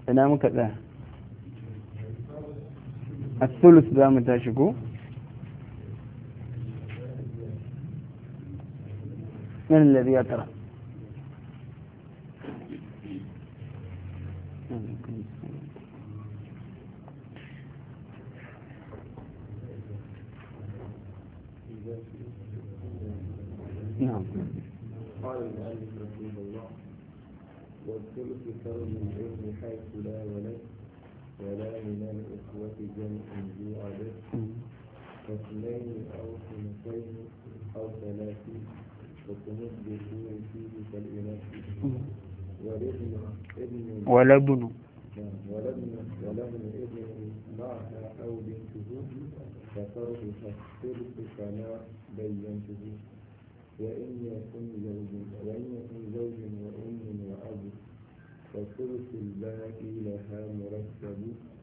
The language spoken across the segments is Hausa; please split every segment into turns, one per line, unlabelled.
ina muka tsaya as-sulus za mu tashi ko من الذي يقرأ نعم.
قال المؤلف رحمه الله والثلث فرض العلم حيث لا ولد ولا من الإخوة جمع ذو عدد فاثنين أو ثنتين أو ثلاثين وكم الذكور فيه كالإناث
ولبن
ابن معها أو بنته ففرضها الثلث كما بينته وإن يكن زوج وأم وأب فثلث الباقي لها مرتب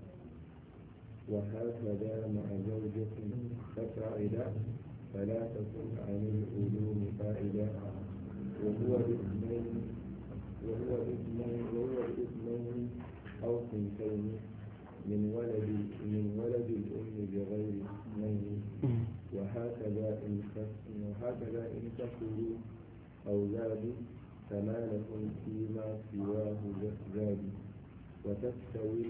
وهكذا مع زوجة ففعل فلا تكن عن العلوم فائدة وهو الاثنين أو ثنتين من ولد الأم بغير اثنين وهكذا إن كفروا أو زادوا فما لهم فيما سواه زاد وتستوي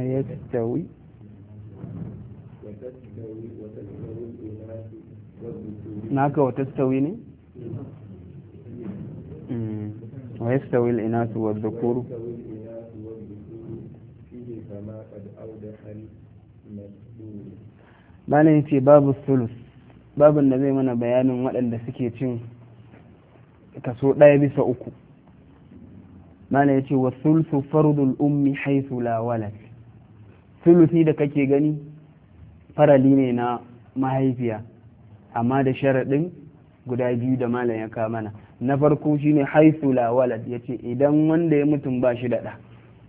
الإناث والذكور
معك وتستوي ويستوي الإناث والذكور
فيه كما قد أوضح المذكور.
malam yace babu sulus, babin da zai mana bayanin waɗanda suke cin kaso 1/3. malam yace wa sulusu fardul ummi haythu la walad. sulusi da kake gani farali ne na mahaifiya, amma da sharaɗin guda biyu da malam ya kawo mana. na farko shine haythu la walad, yace idan wanda ya mutum ba shi da ɗa.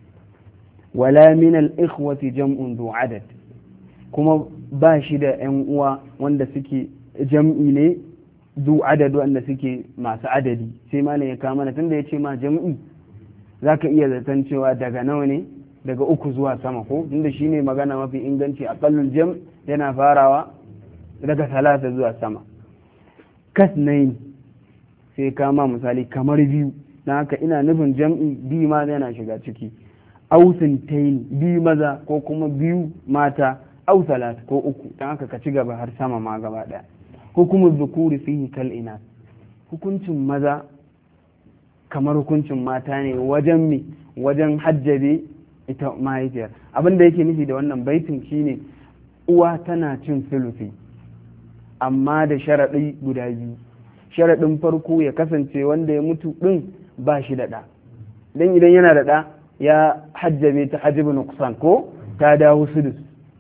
wala min al-ikhwati jam'un du adad, kuma ba shi da ‘yan uwa wanda suke jam'i ne du adad wanda suke masu adadi. sai ma ya kama na tunda ya ce ma jam'i za ka iya zaton cewa daga nawa ne, daga 3 zuwa sama ko, tunda shi ne magana mafi inganci. aƙallul jam yana farawa daga 3 zuwa sama. kasnain sai kama misali kamar 2, na haka ina nufin jam'i 2 ma yana shiga ciki. ausintain 2 maza ko kuma 2 mata, au salat ko 3, don haka ka ci gaba har sama ma gaba ɗaya. hukumar zukuri fihi kal inas, hukuncin maza kamar hukuncin mata ne wajen hajjabe ita mahaifiyar. abin da yake nufi da wannan baitin shine uwa tana cin sulusi, amma da sharaɗi guda biyu. sharaɗin farko ya kasance wanda ya mutu ɗin ba shi da ɗa, don idan yana da ɗa ya hajjabe ta hajjabe nuqsan ko ta dawo sudus.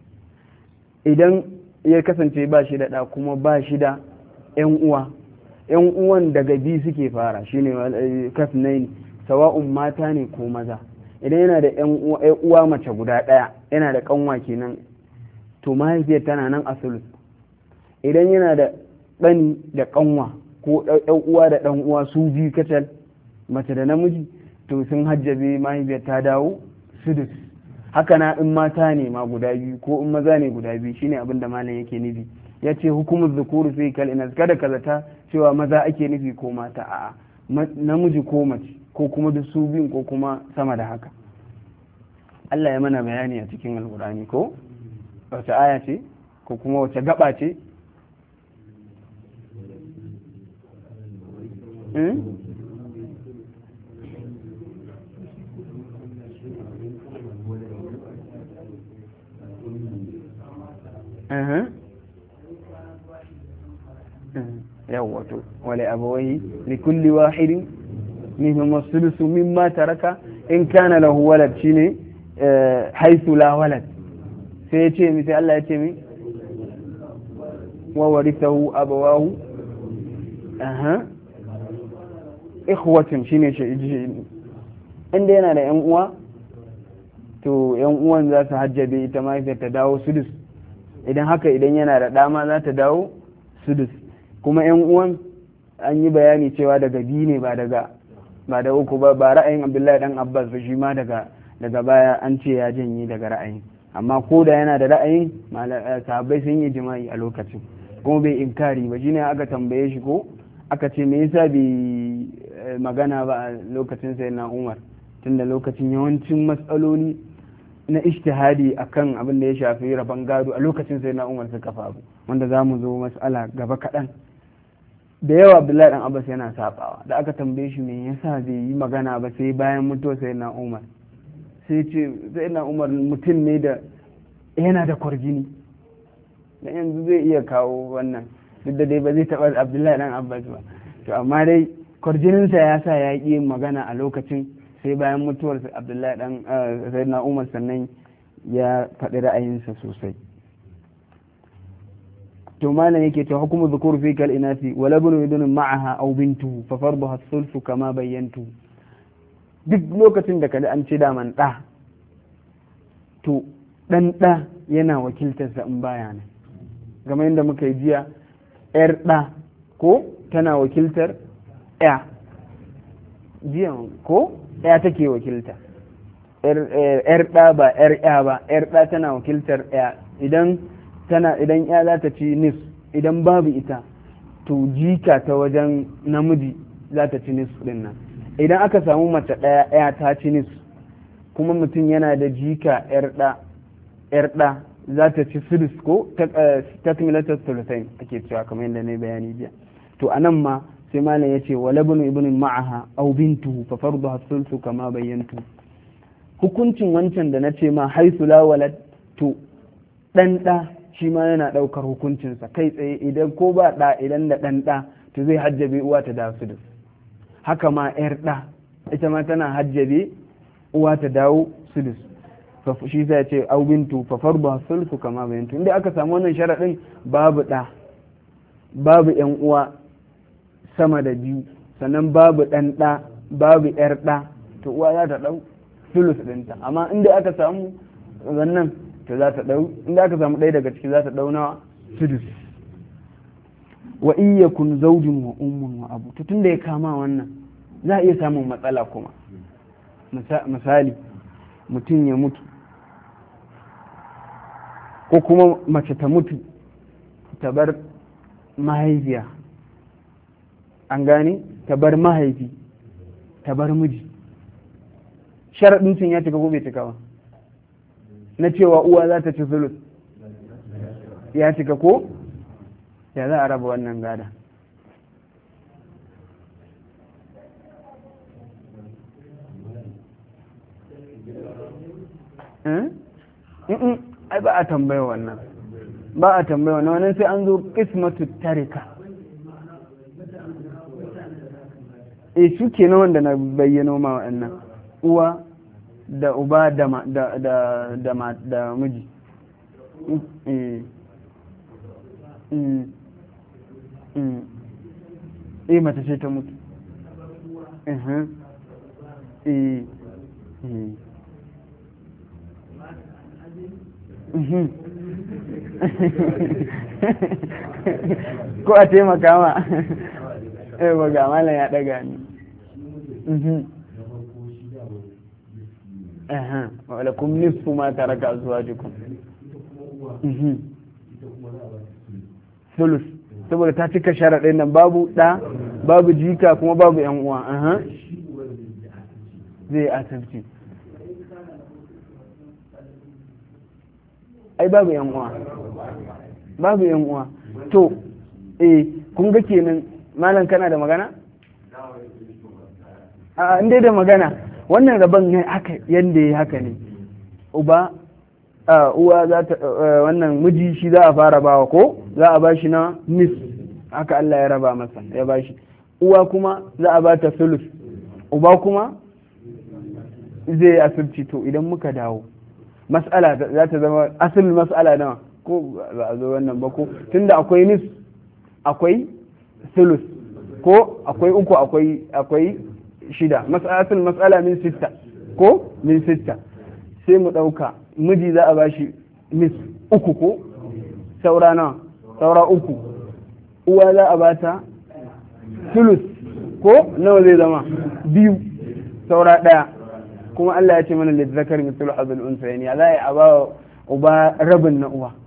idan ya kasance ba shi da ɗa kuma ba shi da ‘yan uwan daga biyu suke fara, shine kasnain, sawa'un mata ne ko maza. idan yana da ‘yan uwa mace guda ɗaya, yana da ƙanwa kenan, to mahaifiyar tana nan a sulus. idan yana da ɗani da ƙanwa ko ɗan uwa da ɗan uwa su biyu kacal, mace da namiji, to sun hajjabe mahaifiyar ta dawo sudus. haka na in mata ne ma guda biyu ko in maza ne guda biyu, shine abin da malam yake nufi. ya ce hukumar zukuru sai kal inas, kada ka zata cewa maza ake nufi ko mata, a'a namiji ko mace ko kuma duk su biyun ko kuma sama da haka. Allah ya mana bayani a cikin alkurani ko wace aya ce ko kuma wace gaba ce? yawwa to wale abawai li kulli wahidin minhum as-sulusu mimma taraka in kana lahu walad, shine haythu la walad. sai ya ce mi, sai Allah ya ce mi wa warithahu abawahu ikhwatun, shine shi inda yana da yan uwa, to yan uwan za su hajjabe ita mahaifiyar ta dawo sudus. idan yana da dama za ta dawo sudus. kuma yan uwan an yi bayani cewa daga biyu ne ba da 3 ba ra'ayin Abdullahi dan Abbas ba, shi ma daga daga baya an ce ya janye daga ra'ayin, amma ko da yana da ra'ayin sahabbai sun yi jima'i a lokacin kuma bai inkari ba. Shine aka tambaye shi ko aka ce me yasa bai magana ba a lokacin sayyidina Umar, tunda lokacin yawancin matsaloli na ijtihadi akan abin da ya shafi rabon gado a lokacin sayyidina Umar suka faru, wanda za mu zo mas'ala gaba kaɗan. Da yawa Abdullahi dan Abbas yana sabawa, da aka tambaye shi me yasa bai yi magana ba sai bayan mutuwar sayyidina Umar, sai ce sayyidina Umar mutum ne da yana da kwarjini, dan yanzu zai iya kawo wannan, duk da dai ba zai taɓa Abdullahi dan Abbas ba, to amma dai kwarjininsa ya sa ya ƙi magana a lokacin, sai bayan mutuwar Abdullahi dan sayyidina Umar sannan ya faɗi ra'ayinsa sosai. to malam yake ta hukumu dhukur fi kal inasi wa labnu idun ma'aha aw bintuhu fa farduha as-sulf kama bayyantu. duk lokacin da kada an ce da man da to dan da yana wakiltar sa in baya ne, game yadda muka yi jiya yar da ko tana wakiltar ya jiya ko ya take wakilta, yar da ba yar ya ba, yar da tana wakiltar ya. idan ya za ta ci nis, idan babu ita to jika ta wajen namiji za ta ci nis din nan. idan aka samu mace ɗaya ya ta ci nis kuma mutum yana da jika yar ɗa za ta ci sudus ko takmilatar sulusain ake cewa kamar yadda na bayani biya. to anan ma sai malam ya ce wa labnu ibn ma'aha aw bintuhu fa farduha sulsu kama bayyantu. hukuncin wancan da na ce ma haisu la walad, to dan ɗa shi ma yana ɗaukar hukuncinsa kai tsaye, idan ko ba ɗa idan da ɗan ɗa to zai hajjabe uwa ta dawo sudus. haka ma ‘yar ɗa ita ma tana hajjabe uwa ta dawo sudus. shi zai ce au bintu fa fardu sulsu kama bayantu. inda aka samu wannan sharaɗin babu ɗa, babu ‘yan uwa sama da biyu, sannan babu ɗan ɗa, babu ‘yar ɗa, to uwa za ta ɗau sulus ɗinta. amma inda aka samu wannan to za ta dau, inda aka samu ɗaya daga ciki za ta dau nawa sudus. wa in yakun zawjun wa ummun wa abu, to tunda ya kama wannan za a iya samun matsala kuma. misali mutum ya mutu ko kuma mace ta mutu ta bar mahaifiya, an gane, ta bar mahaifi, ta bar miji, sharaɗin sun ya cika ko bai cika ba na cewa uwa za ta ci sulus ya cika ko ya za a raba wannan gada? ai ba a tambaya wannan, ba a tambaya wannan sai an zo qismatu tarika. su ke na wanda na bayyano ma waɗannan, uwa da uba da miji. mace ce ta mutu. ko a taimaka ma ba ga malam ya daga ni. walakum nisfu ma taraka azwajukum sulus, saboda ta cika sharaɗin nan, babu ɗa, babu jika, kuma babu yan uwa. zai asibiti, ai babu yan uwa, babu yan uwa. to kun ga kenan malam kana da magana? a inda da magana, wannan rabon ne haka yanda ya haka ne. uwa za ta wannan miji shi za a fara bawa ko za a bashi na nis, haka Allah ya raba masa ya bashi. uwa kuma za a bata sulus, uba kuma zai asirci. to idan muka dawo mas'ala za ta zama asalin mas'ala nawa ko ba a zo wannan ba ko, tunda akwai nis akwai sulus ko akwai uku akwai shida, asalin mas'ala min sitta ko min sitta. sai mu ɗauka miji za a bashi nis uku ko saura nawa, saura uku. uwa za a bata sulus ko nawa zai zama biyu, saura ɗaya. kuma Allah ya ce mana lizzakar mithlu hadhil unsayni ya za a ba uba rabin na uwa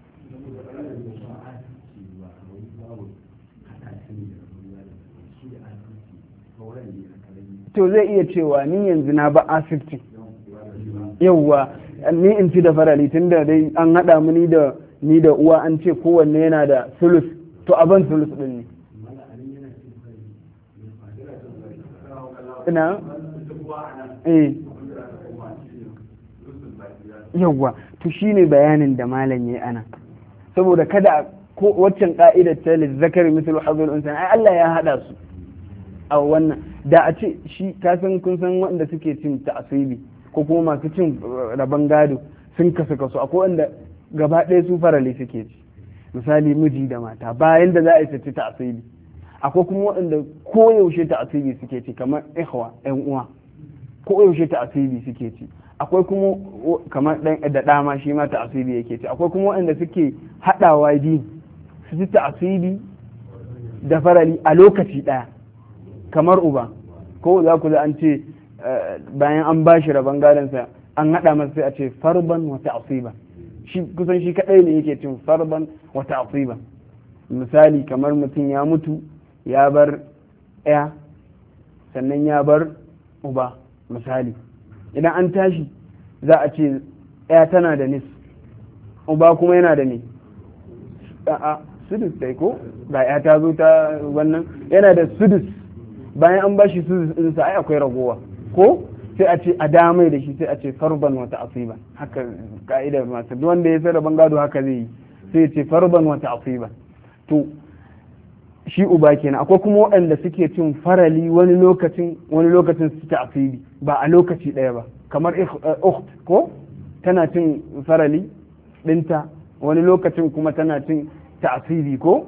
to zai iya cewa ni yanzu na ba asibiti yawwa ni in ci da farali tun da dai an haɗa mu ni da uwa an ce kowanne yana da sulus to aban sulus ɗin ne ina yawwa to shine bayanin da malam yayi ana saboda kada ko waccan ka'idar ta lizzakar misal hazul unsan ai Allah ya hada su a wannan da a ce shi ka san kun san wanda suke cin ta'asibi ko kuma masu cin rabon gado sun kasu akwai wanda gaba ɗaya su farale suke ci misali miji da mata bayan da za a yi ci ta'asibi akwai kuma waɗanda koyaushe ta'asibi suke ci kamar ikhwa ƴan uwa koyaushe ta'asibi suke ci akwai kuma kamar da ɗama shi ma ta'asibi yake ci akwai kuma waɗanda suke haɗawa biyu su ci ta'asibi da farali a lokaci ɗaya kamar uba ko za ku za an ce bayan an ba shi rabon gadonsa an haɗa masa sai a ce farban wa ta'asiban shi kusan shi kaɗai ne yake cin farban wa ta'asiban misali kamar mutum ya mutu ya bar ɗaya sannan ya bar uba misali idan an tashi za a ce ɗaya tana da nis uba kuma yana da ne a'a sudus dai ko ga ya ta zo ta wannan yana da sudus bayan an bashi sudus ɗinsa ai akwai ragowa ko sai a ce a damai da shi sai a ce farban wata asiban haka ka'idar masu duk wanda ya sai rabon gado haka zai yi sai ya ce farban wata asiban to shi uba kenan akwai kuma waɗanda suke cin farali wani lokacin su ta asibi ba a lokaci ɗaya ba kamar ukht ko tana cin farali ɗinta wani lokacin kuma tana cin ta'asibi ko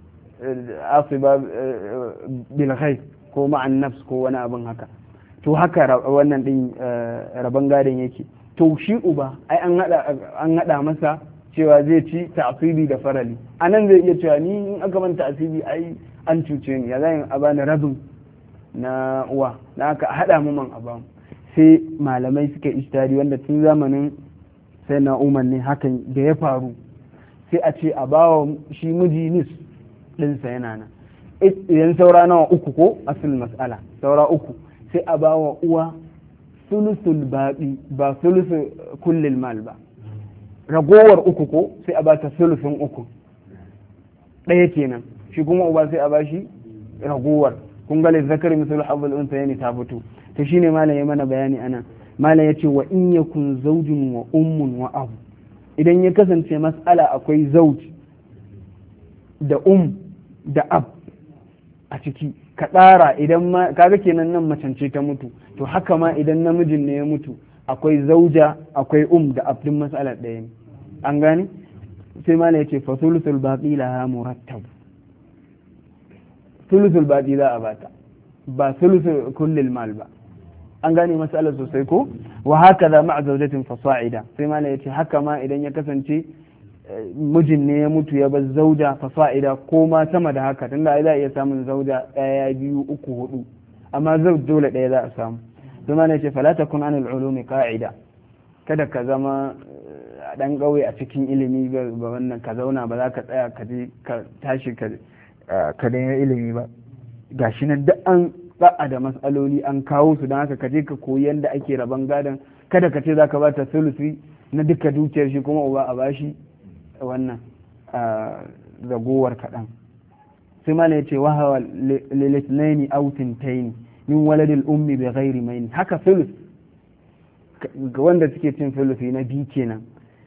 asiba bil ghaib ko ma'an nafs ko wani abin haka to haka wannan din rabon gadon yake to shi uba ai an hada masa cewa zai ci ta'asibi da farali anan zai iya cewa ni in aka ban ta'asibi ai an cuce ni ya zai a bani rabin na uwa na aka hada mu man abamu sai malamai suka ishtari wanda tun zamanin sai na umar ne hakan da ya faru sai a ce a bawa shi miji nis ɗinsa yana nan idan saura nawa uku ko asul mas'ala saura uku sai a bawa uwa sulusul baƙi ba sulusul kullil mal ba ragowar uku ko sai a bata sulusun uku ɗaya kenan shi kuma uba sai a bashi ragowar kun ga zakari misal habbul unsa yani ta fito to shine malam ya mana bayani anan malam yace wa in yakun zawjun wa ummun wa abu idan ya kasance mas'ala akwai zauji da da ab a ciki ka tsara idan ma kaga kenan nan macance ta mutu to haka ma idan namijin ne ya mutu akwai zauja akwai da ab din mas'alar ɗaya ne an gane sai ma yace fa thuluthul baqi laha murattab thuluthul baqi za a bata ba thuluthul kullil mal ba an gane mas'alar sosai ko wa haka za ma'a zaujatin fasa'ida sai ma yace haka ma idan ya kasance mijin ne ya mutu ya bar zauja fasa'ida ko ma sama da haka tunda ai za a iya samun zauja ɗaya biyu uku hudu amma zauj dole ɗaya za a samu sai ma yace fala takun anil ulumi qa'ida kada ka zama dan ƙauye a cikin ilimi ba wannan ka zauna ba za ka tsaya ka je ka tashi ka daina ilimi ba gashi nan duk an ba'a da matsaloli an kawo su don haka ka je ka koyi yadda ake rabon gadon kada ka ce za ka bata sulusi na duka dukiyar shi kuma uba a bashi wannan ragowar kaɗan sai mana ya ce wahawa lilitnaini aw tintaini min waladil ummi bi ghairi maini haka sulus ga wanda suke cin sulusi na biyu kenan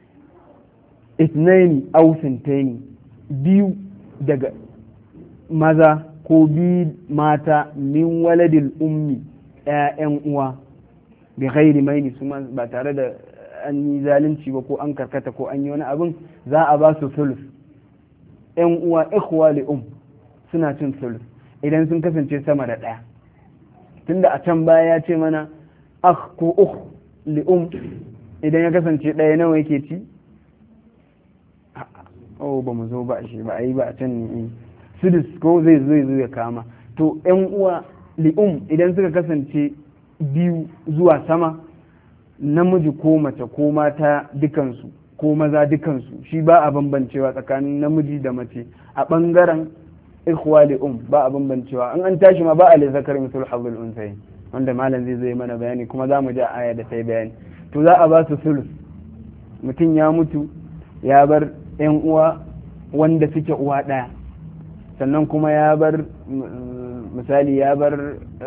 itnaini aw tintaini biyu daga maza ko bi mata min waladil ummi ƴaƴan uwa bi ghairi maini su ba tare da an yi zalunci ba ko an karkata ko an yi wani abin za a ba su sulus ƴan uwa ikhwa li suna cin sulus idan sun kasance sama da ɗaya tunda a can baya ya ce mana akh ko ukh li idan ya kasance ɗaya nawa yake ci ba mu zo ba shi ba a yi ba a can ne sudus ko zai zo ya kama to yan uwa li'um idan suka kasance biyu zuwa sama namiji ko mace ko mata dukansu ko maza dukansu, shi ba a bambancewa tsakanin namiji da mace a ɓangaren ikhwali ba a bambancewa. an tashi ma ba a lizakar misul hazzul unsayin, wanda malam zai zo mana bayani kuma za mu ji aya da sai bayani. to za a ba su sulus. mutum ya mutu ya bar yan uwa wanda suke uwa ɗaya, sannan kuma ya bar misali ya bar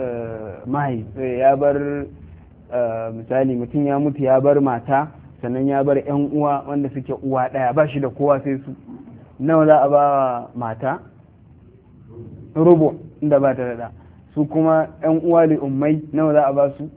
ya bar misali mutum ya mutu ya bar mata, sannan ya bar yan uwa wanda suke uwa ɗaya, ba shi da kowa sai su. nawa za a ba mata? rubu inda ba ta da. su kuma yan uwa li ummai nawa za a ba su?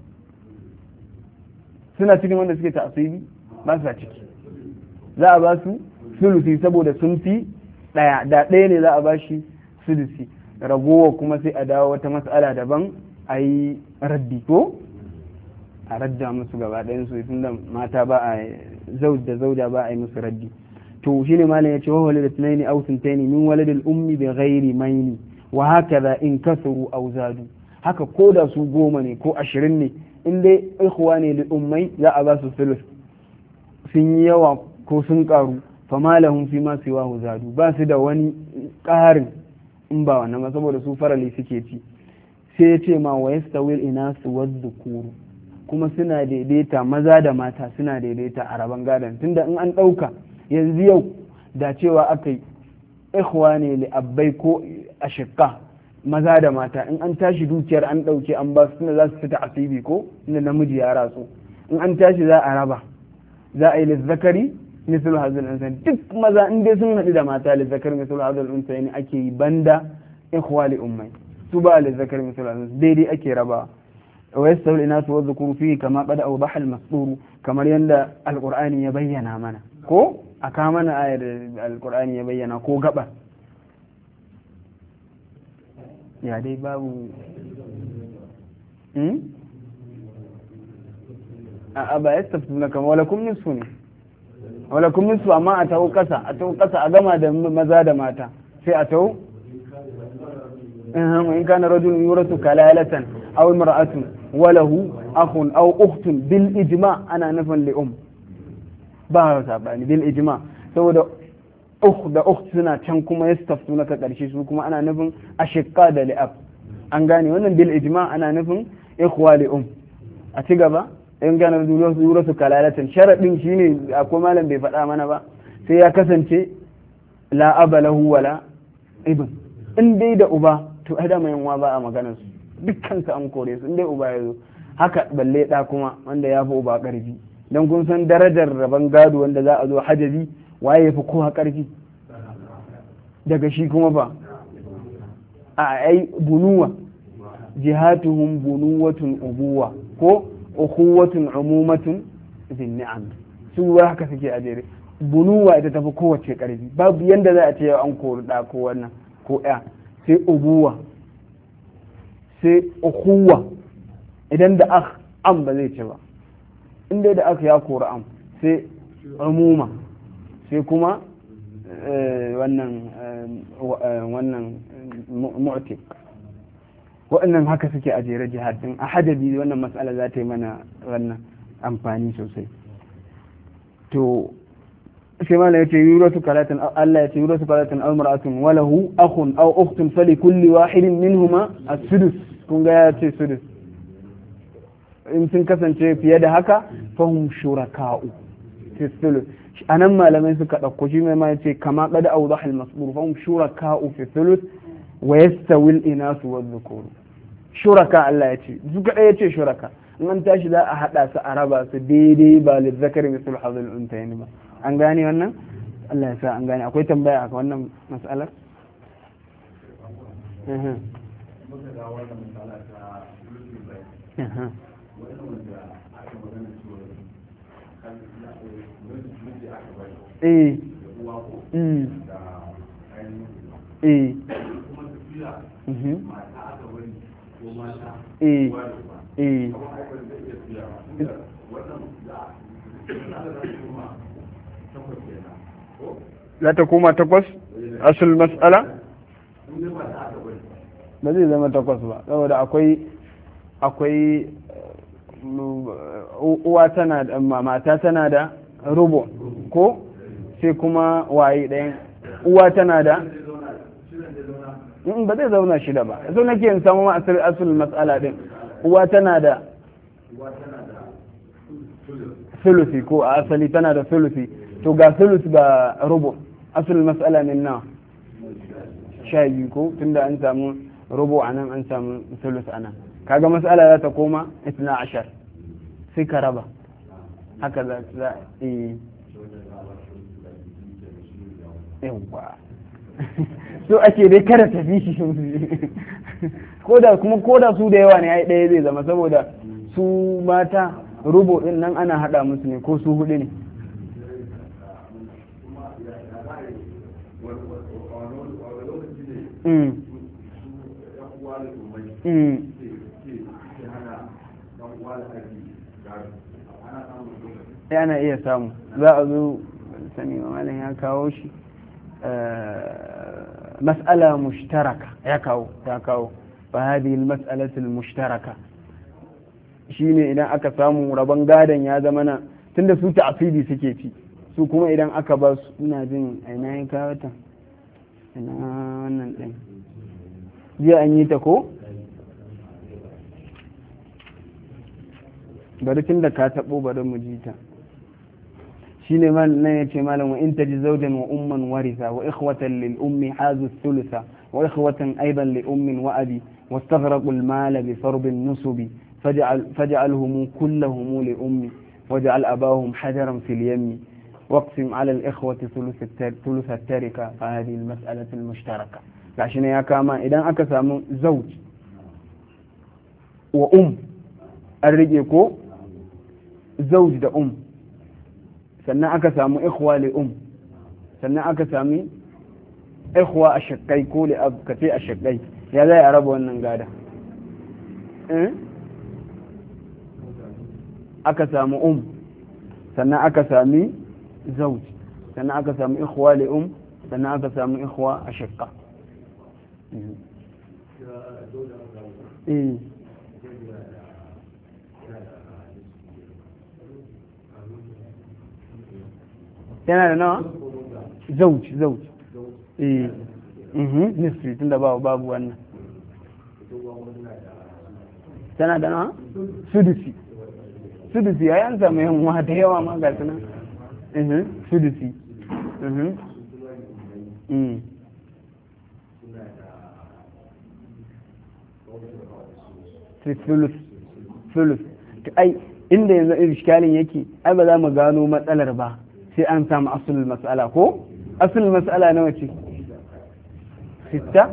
suna cikin wanda suke ta'asibi? ba su ciki. za a ba su sulusi saboda sun fi ɗaya, da ɗaya ne za a ba shi sulusi, ragowa kuma sai a dawo wata mas'ala daban a yi raddi ko a radda musu gaba ɗayan su, tunda mata ba a zauj da zauja ba a yi musu raddi. to shine malam yace wa walid ithnaini aw thintaini min waladil ummi bi ghairi maini wa hakaza in kasuru aw zadu. haka ko da su 10 ne ko 20 ne, in dai ikhwa ne li ummai za a ba su sulus. sun yi yawa ko sun karu fa malahum fi ma siwahu zadu, ba su da wani ƙarin in ba wannan ba, saboda su farali suke ci. sai ya ce ma wa yastawil inasu wadh-dhukuru, kuma suna daidaita, maza da mata suna daidaita a rabon gadon. tunda in an ɗauka yanzu yau da cewa aka yi ikhwa ne li abbai ko ashikka maza da mata, in an tashi dukiyar an ɗauke an ba su, tunda za su fita asibi ko inda namiji ya ratsu, in an tashi za a raba, za a yi lizzakari misal hazul unsayin. duk maza in dai sun haɗu da mata lizzakari misal hazul unsayin ake yi, banda ikhwa li ummai, su ba lizzakari misal hazul, daidai ake rabawa. ويستوي الإناث والذكور فيه كما قد أوضح المسطور، كما يندى القرآن يبين منا كو أكامنا آية القرآن يبين كو قبا يا دي بابو أبا يستفتونك ولكم نصفني ولكم نصف أما أتو قسا أقام مزاد ماتا في أتو وإن كان رجل يورث كلالة أو امرأة وله أخ أو أخت بالإجماع أنا نفن لأم ba sabani bil ijma, saboda da ukht suna can kuma yastaftuna ka karshe su kuma ana nufin ashqa da li'ab. an gane wannan bil ijma ana nufin ikhwa li a ci gaba. in gane yurasu kalalatan, sharadin shine akwai malam bai faɗa mana ba, sai ya kasance la aba lahu wala ibn. in dai da uba to ai da mai yanwa ba a maganar su, dukkan su an kore su in dai uba ya zo. haka balle da kuma wanda ya fi uba karfi, don kun san darajar rabon gado wanda za a zo hajabi waye ya fi kowa ƙarfi daga shi kuma ba a ai bunuwa jihatuhum bunuwatun ubuwa ko ukhuwatun umumatun bin ni'am, su ba haka suke a jere. bunuwa ita tafi kowace ƙarfi, babu yanda za a ce an kori da ko wannan ko ya, sai ubuwa sai ukhuwa. idan da akh am ba zai ci ba, inda da aka ya kori am sai umuma, sai kuma wannan mu'tiq. waɗannan haka suke a jere jihad din a hadabi. wannan mas'ala za ta yi mana wannan amfani sosai. to sai ma yace yuratu kalatan, Allah yace yuratu kalatan aw mar'atun wa lahu akhun aw ukhtun fali kulli wahidin minhuma as-sudus. kun ga ya ce sudus. in sun kasance fiye da haka fahim shuraka'u fi thuluth. anan malamai suka ɗauko shi mai ma ce kama qad awdaha al-masbur fahim shuraka'u fi thuluth wa yastawi al-inasu wadh-dhukur. shuraka Allah ya ce duka ɗaya ce shuraka, in an tashi za a haɗa su a raba su daidai, ba lizzakari misal hazul untayn ba. an gane wannan? Allah ya sa an gane. akwai tambaya a wannan mas'alar? za ta koma 8 asul mas'ala ba zai zama 8 ba, saboda akwai uwa tana da mata tana da rubu ko sai kuma waye ɗayan uwa tana da ba zai zauna shida ba yanzu nake yin samu ma asalin matsala din uwa tana da sulusi ko a asali tana da sulusi to ga sulus ga rubu asalin matsala min na 12 ko tunda an samu rubu a nan an samu sulus a nan kaga matsala za ta koma 12 sai ka raba haka za yawwa so ake dai kada ta fi shi koda su da yawa ne ai ɗaya zai zama saboda su mata rubo din nan ana hada musu ne ko su hudu ne ana iya samu za a zo sani malam ya kawo shi مسألة مشتركة يكاو فهذه المسألة المشتركة shine idan aka samu rabon gadon ya zama na tunda su ta'asidi suke ci su kuma idan aka ba su ina jin aina ya kawo ta ina wannan din jiya an yi ta ko bari tunda ka tabo bari mu ji ta shine nan yace malam wa in taji zawjan wa umman warisa wa ikhwatan lil ummi hazu thulutha wa ikhwatan aidan li ummin wa abi واستغرقوا المال بفرض النسب فجعلهم كلهم لأمي وجعل أباهم حجرا في اليم واقسم على الإخوة ثلث التركة فهذه المسألة المشتركة عشان يا كاما إذا أكسام زوج وأم الرجيكو زوج دا أم sannan aka samu ikhwa li sannan aka sami ikhwa ashaqai ko li ab kace ashaqai ya zai araba wannan gada aka samu sannan aka sami zawj sannan aka samu ikhwa li sannan aka samu ikhwa ashaqqa yana da nawa zauj nisfi tunda babu wannan tana da nawa sudusi ya yi an samu yan da yawa ma ga suna sudusi sulus ai inda yanzu iskalin yake ai ba za mu gano matsalar ba sai an samu asulul mas'ala ko asulul mas'ala nawa ce 6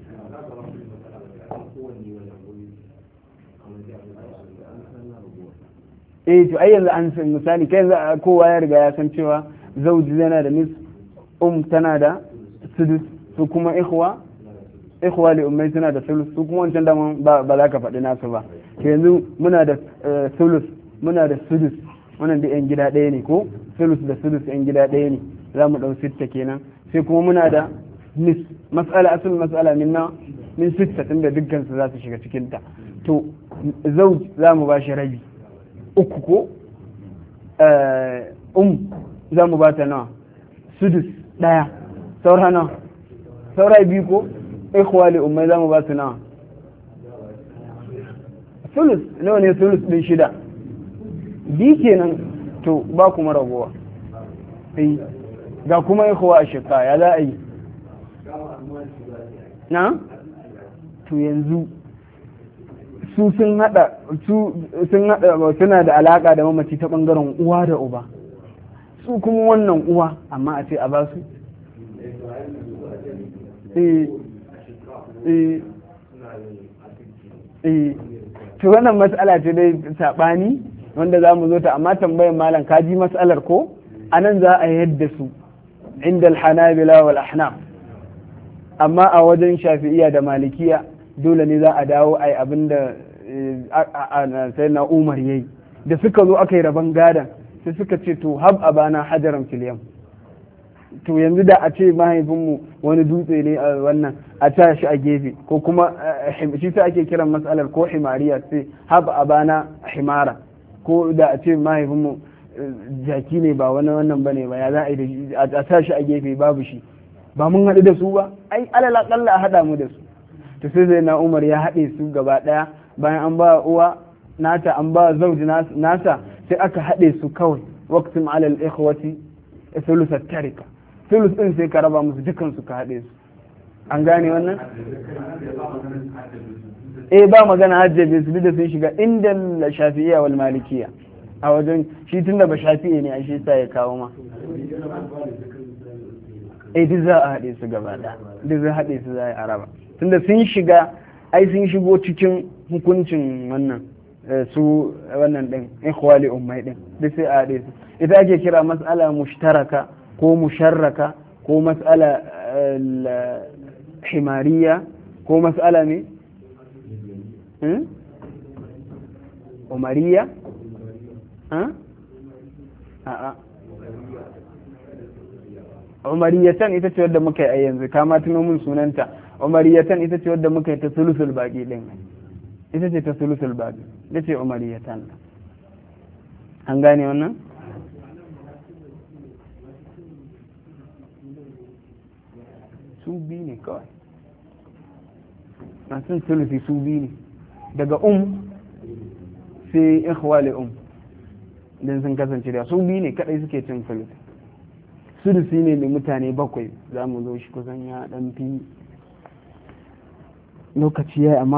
to ai yanzu an san misali kai yanzu kowa ya riga ya san cewa zauji yana da nis tana da sudus su kuma ikhwa li ummai suna da sulus su kuma wancan da ba za ka faɗi nasu ba to yanzu muna da sulus muna da sudus wannan da yan gida ɗaya ne ko sulus da sudus yan gida ɗaya ne za mu ɗau sitta kenan sai kuma muna da nis asul mas'ala min sitta tunda dukkan su za su shiga cikin ta to zauj za mu ba shi rabi uku ko za mu ba ta nawa sudus ɗaya saura nawa saura biyu ko ikhwali ummai za mu ba su nawa sulus nawa ne sulus ɗin 6 bi kenan to ba kuma ragowa ga kuma ikhwa a shika ya za a yi na to yanzu su suna da alaka da mamaci ta bangaren uwa da uba su kuma wannan uwa amma a ce a ba su to wannan matsala ce dai saɓani wanda za mu zo ta amma tambayin malam kaji matsalar ko anan za a yadda su inda alhanabila wal ahnaf amma a wajen shafi'iya da malikiya dole ne za a dawo a yi abin da sai na umar yayi da suka zo aka yi rabon gadan sai suka ce to hab abana hajaran filiyam to yanzu da a ce mahaifinmu wani dutse ne a wannan a ta shi a gefe ko kuma shi ta ake kiran matsalar ko himariya sai haba a bana himara ko da a ce mahaifinmu jaki ne ba wani wannan ba ne ba ya za a yi da a ta shi a gefe babu shi ba mun haɗu da su ba ai alal akalla a haɗa mu da su to sai zai na umar ya haɗe su gaba ɗaya bayan an ba uwa nata an ba zauji nasa sai aka haɗe su kawai waqtim alal ikhwati thuluth at-tarika thuluth din sai ka raba musu dukan su ka haɗe su an gane wannan ba magana hajjabe su da sun shiga inda shafi'iyya wal malikiyya a wajen shi tunda ba shafi'i ne a shi sa ya kawo ma duk za a haɗe su gaba ɗaya duk za a haɗe su za a raba tunda sun shiga sun shigo cikin hukuncin wannan su wannan ɗin ikhwali ummai ɗin duk sai a haɗe su ita ake kira mas'ala mushtaraka ko musharraka ko mas'ala himariya ko mas'ala ne umariya a'a umariyatan ita ce wadda muka yi a yanzu kama tuno min sunanta umariyatan ita ce wadda muka yi ta sulusul baqi din ita ce ta sulusul baqi ita ce umariyatan an gane wannan su biyu ne kawai masu sulusi su biyu ne daga sai ikhwali din sun kasance da su biyu ne kadai suke cin sulusi sulusi ne mai mutane 7 za mu zo shi kusan ya dan fi lokaci ya amma